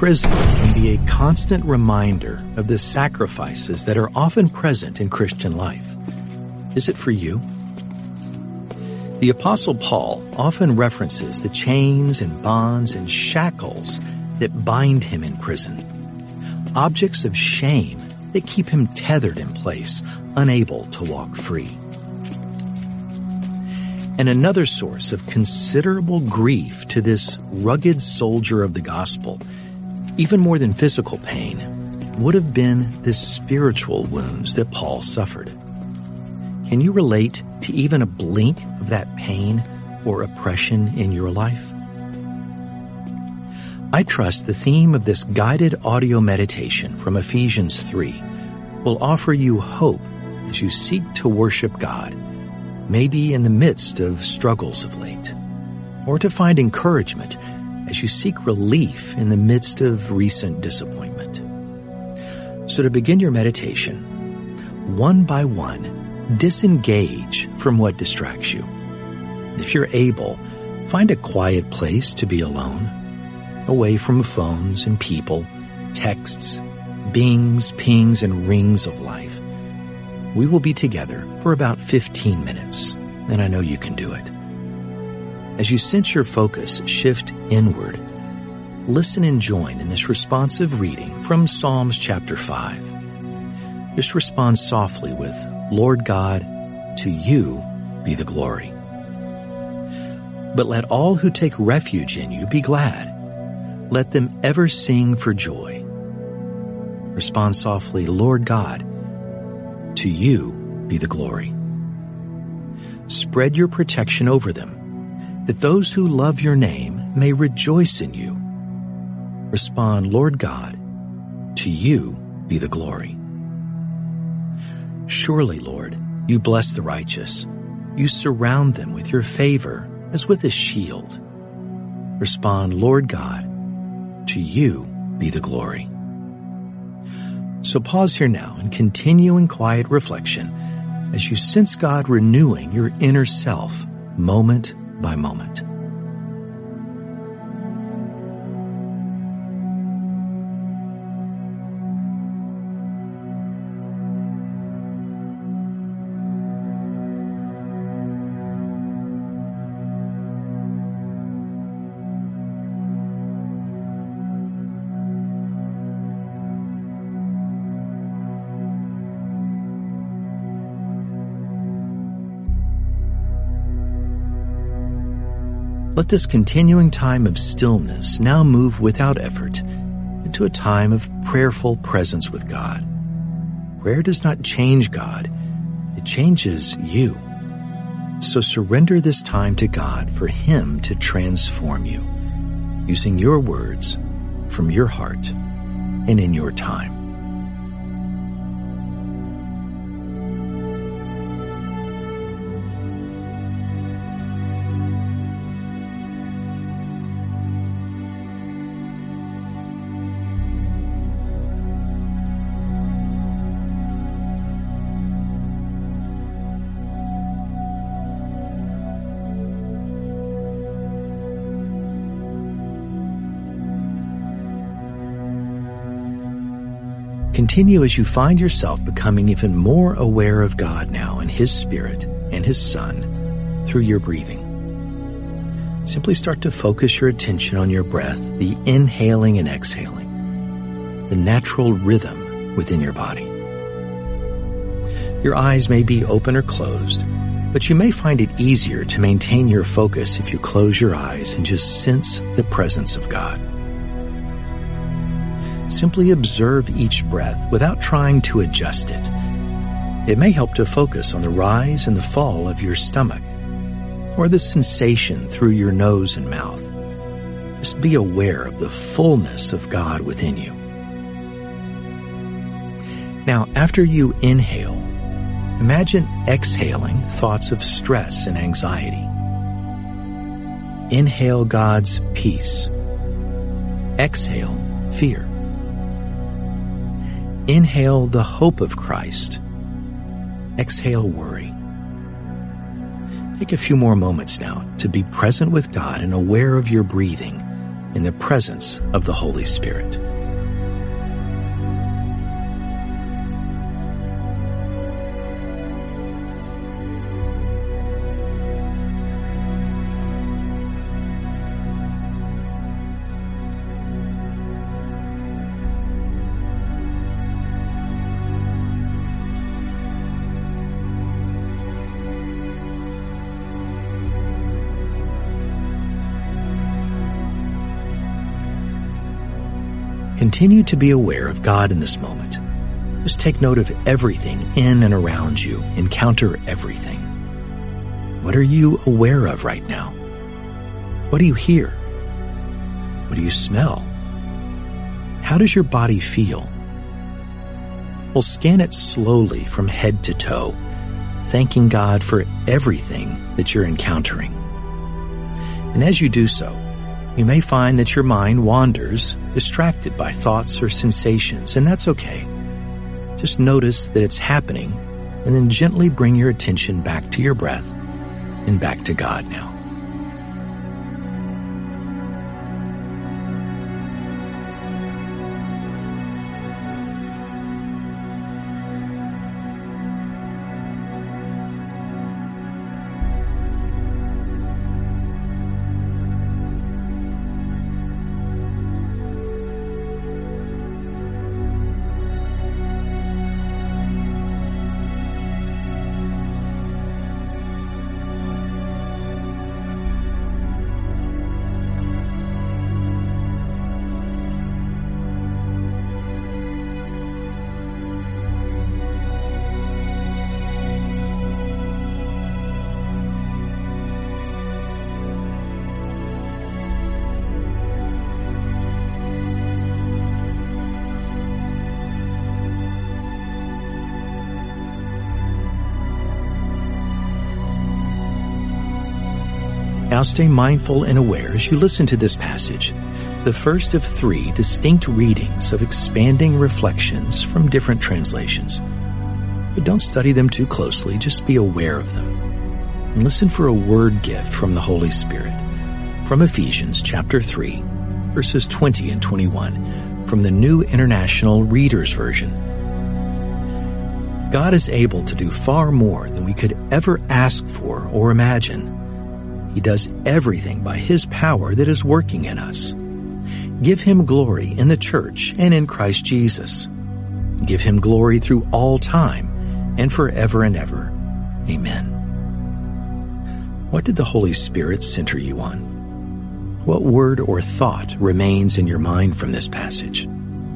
Prison can be a constant reminder of the sacrifices that are often present in Christian life. Is it for you? The Apostle Paul often references the chains and bonds and shackles that bind him in prison, objects of shame that keep him tethered in place, unable to walk free. And another source of considerable grief to this rugged soldier of the gospel, even more than physical pain, would have been the spiritual wounds that Paul suffered. Can you relate to even a blink of that pain or oppression in your life? I trust the theme of this guided audio meditation from Ephesians 3 will offer you hope as you seek to worship God, maybe in the midst of struggles of late, or to find encouragement as you seek relief in the midst of recent disappointment. So to begin your meditation, one by one, disengage from what distracts you. If you're able, find a quiet place to be alone, away from phones and people, texts, bings, pings, and rings of life. We will be together for about 15 minutes, and I know you can do it. As you sense your focus shift inward, listen and join in this responsive reading from Psalms chapter 5. Just respond softly with, Lord God, to you be the glory. But let all who take refuge in you be glad. Let them ever sing for joy. Respond softly, Lord God, to you be the glory. Spread your protection over them, that those who love your name may rejoice in you. Respond, Lord God, to you be the glory. Surely, Lord, you bless the righteous. You surround them with your favor as with a shield. Respond, Lord God, to you be the glory. So pause here now and continue in quiet reflection as you sense God renewing your inner self moment by moment. Let this continuing time of stillness now move without effort into a time of prayerful presence with God. Prayer does not change God, it changes you. So surrender this time to God for Him to transform you, using your words from your heart and in your time. Continue as you find yourself becoming even more aware of God now and His Spirit and His Son through your breathing. Simply start to focus your attention on your breath, the inhaling and exhaling, the natural rhythm within your body. Your eyes may be open or closed, but you may find it easier to maintain your focus if you close your eyes and just sense the presence of God. Simply observe each breath without trying to adjust it. It may help to focus on the rise and the fall of your stomach, or the sensation through your nose and mouth. Just be aware of the fullness of God within you. Now, after you inhale, imagine exhaling thoughts of stress and anxiety. Inhale God's peace. Exhale fear. Inhale the hope of Christ. Exhale worry. Take a few more moments now to be present with God and aware of your breathing in the presence of the Holy Spirit. Continue to be aware of God in this moment. Just take note of everything in and around you. Encounter everything. What are you aware of right now? What do you hear? What do you smell? How does your body feel? Well, scan it slowly from head to toe, thanking God for everything that you're encountering. And as you do so, you may find that your mind wanders, distracted by thoughts or sensations, and that's okay. Just notice that it's happening, and then gently bring your attention back to your breath and back to God now. Now stay mindful and aware as you listen to this passage, the first of 3 distinct readings of expanding reflections from different translations. But don't study them too closely, just be aware of them. And listen for a word gift from the Holy Spirit. From Ephesians chapter 3, verses 20 and 21, from the New International Reader's Version. God is able to do far more than we could ever ask for or imagine. He does everything by His power that is working in us. Give Him glory in the church and in Christ Jesus. Give Him glory through all time and forever and ever. Amen. What did the Holy Spirit center you on? What word or thought remains in your mind from this passage?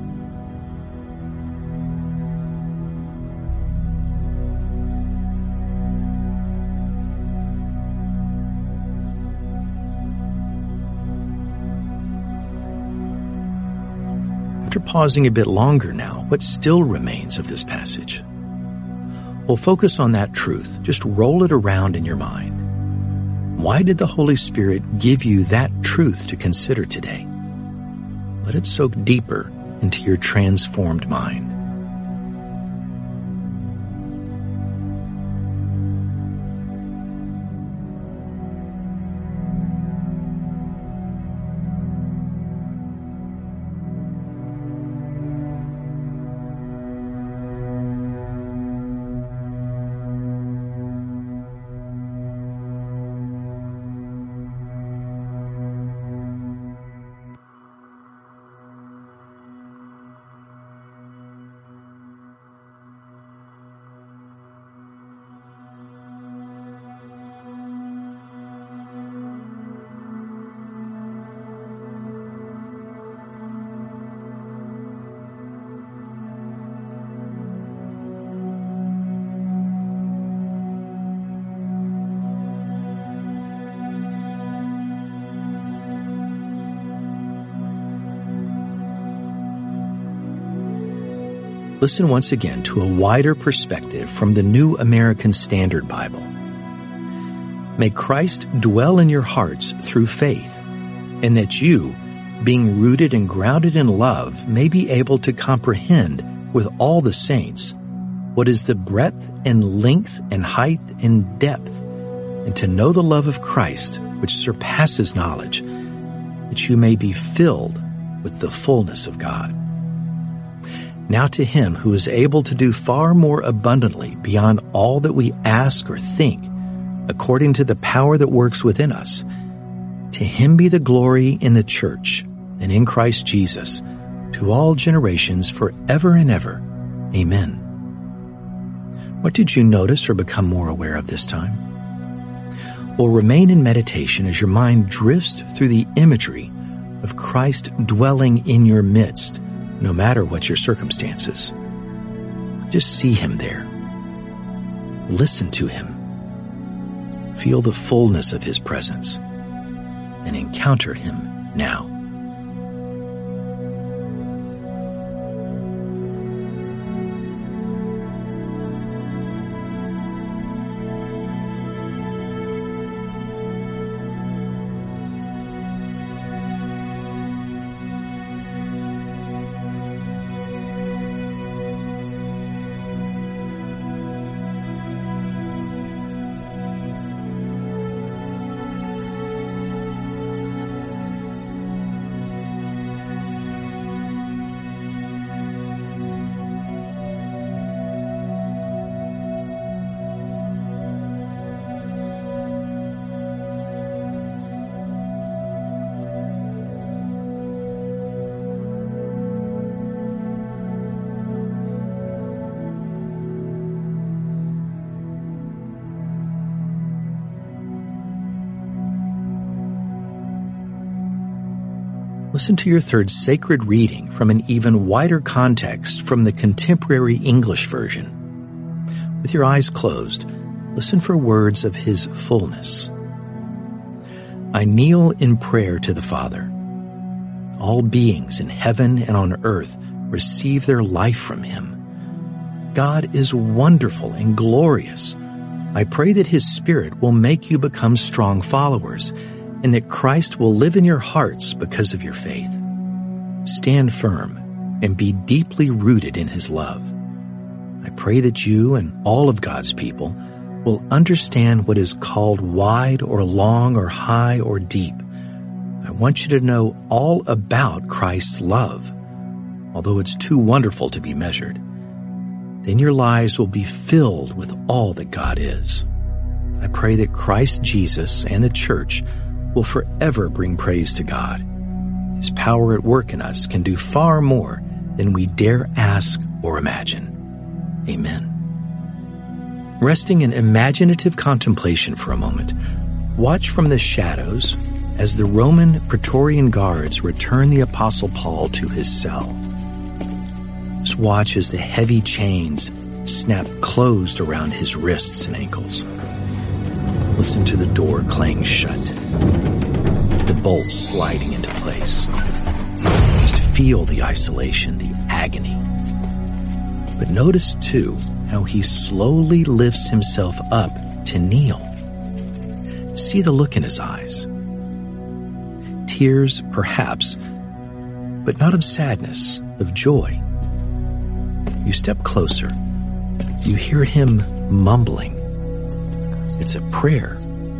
After pausing a bit longer now, what still remains of this passage? Well, focus on that truth. Just roll it around in your mind. Why did the Holy Spirit give you that truth to consider today? Let it soak deeper into your transformed mind. Listen once again to a wider perspective from the New American Standard Bible. May Christ dwell in your hearts through faith, and that you, being rooted and grounded in love, may be able to comprehend with all the saints what is the breadth and length and height and depth, and to know the love of Christ which surpasses knowledge, that you may be filled with the fullness of God. Now to him who is able to do far more abundantly beyond all that we ask or think, according to the power that works within us, to him be the glory in the church and in Christ Jesus, to all generations forever and ever. Amen. What did you notice or become more aware of this time? Well, remain in meditation as your mind drifts through the imagery of Christ dwelling in your midst, no matter what your circumstances. Just see him there. Listen to him. Feel the fullness of his presence and encounter him now. Listen to your third sacred reading from an even wider context from the contemporary English version. With your eyes closed, listen for words of his fullness. I kneel in prayer to the Father. All beings in heaven and on earth receive their life from him. God is wonderful and glorious. I pray that his Spirit will make you become strong followers, and that Christ will live in your hearts because of your faith. Stand firm and be deeply rooted in his love. I pray that you and all of God's people will understand what is called wide or long or high or deep. I want you to know all about Christ's love, although it's too wonderful to be measured. Then your lives will be filled with all that God is. I pray that Christ Jesus and the church will forever bring praise to God. His power at work in us can do far more than we dare ask or imagine. Amen. Resting in imaginative contemplation for a moment, watch from the shadows as the Roman Praetorian guards return the Apostle Paul to his cell. Just watch as the heavy chains snap closed around his wrists and ankles. Listen to the door clang shut, the bolts sliding into place. Just feel the isolation, the agony. But notice, too, how he slowly lifts himself up to kneel. See the look in his eyes. Tears, perhaps, but not of sadness, of joy. You step closer. You hear him mumbling. It's a prayer.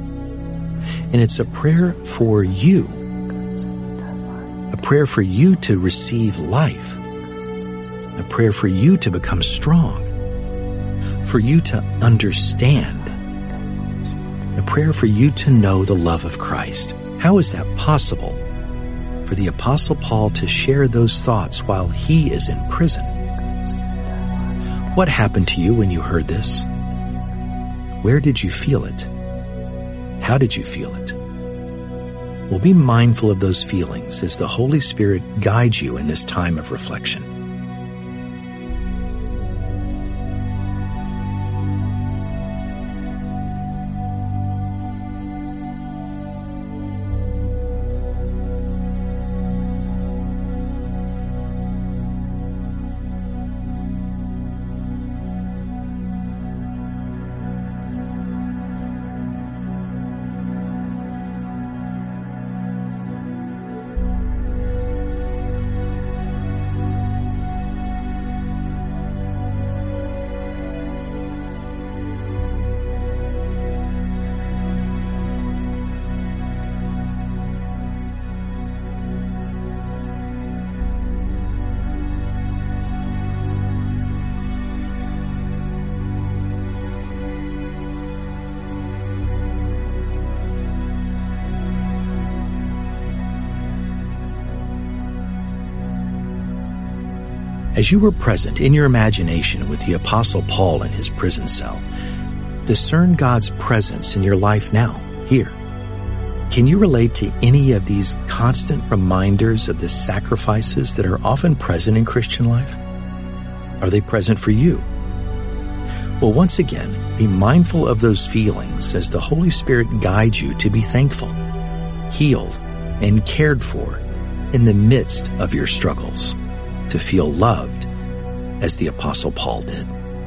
And it's a prayer for you. A prayer for you to receive life. A prayer for you to become strong. For you to understand. A prayer for you to know the love of Christ. How is that possible? For the Apostle Paul to share those thoughts while he is in prison. What happened to you when you heard this? Where did you feel it? How did you feel it? Well, be mindful of those feelings as the Holy Spirit guides you in this time of reflection. As you were present in your imagination with the Apostle Paul in his prison cell, discern God's presence in your life now, here. Can you relate to any of these constant reminders of the sacrifices that are often present in Christian life? Are they present for you? Well, once again, be mindful of those feelings as the Holy Spirit guides you to be thankful, healed, and cared for in the midst of your struggles, to feel loved as the Apostle Paul did.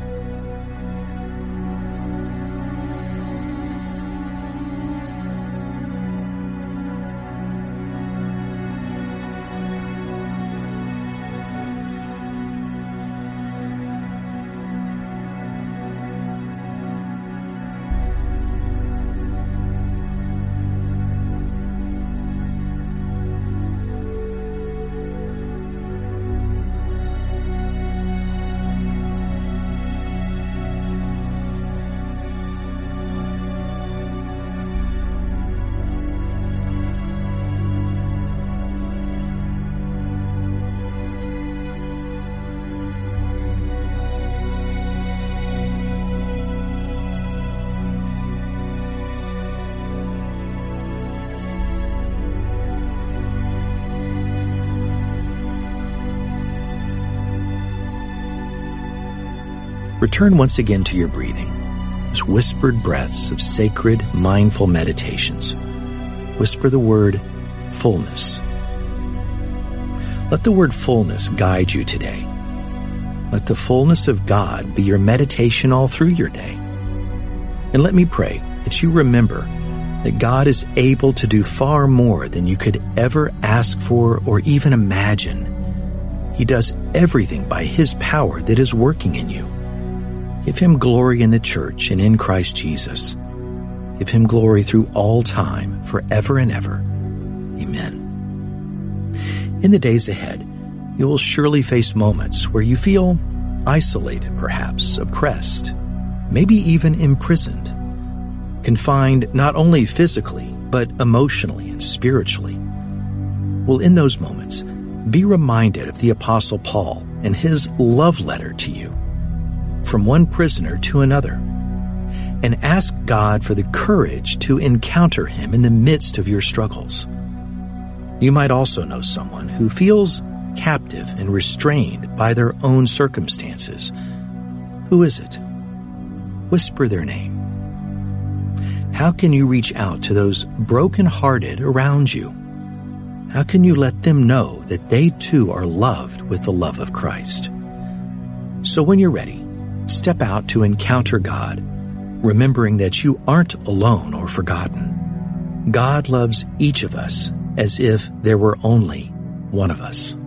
Return once again to your breathing, as whispered breaths of sacred, mindful meditations. Whisper the word fullness. Let the word fullness guide you today. Let the fullness of God be your meditation all through your day. And let me pray that you remember that God is able to do far more than you could ever ask for or even imagine. He does everything by His power that is working in you. Give Him glory in the church and in Christ Jesus. Give Him glory through all time, forever and ever. Amen. In the days ahead, you will surely face moments where you feel isolated, perhaps oppressed, maybe even imprisoned, confined not only physically, but emotionally and spiritually. Well, in those moments, be reminded of the Apostle Paul and his love letter to you, from one prisoner to another, and ask God for the courage to encounter Him in the midst of your struggles. You might also know someone who feels captive and restrained by their own circumstances. Who is it? Whisper their name. How can you reach out to those broken-hearted around you? How can you let them know that they too are loved with the love of Christ? So when you're ready, step out to encounter God, remembering that you aren't alone or forgotten. God loves each of us as if there were only one of us.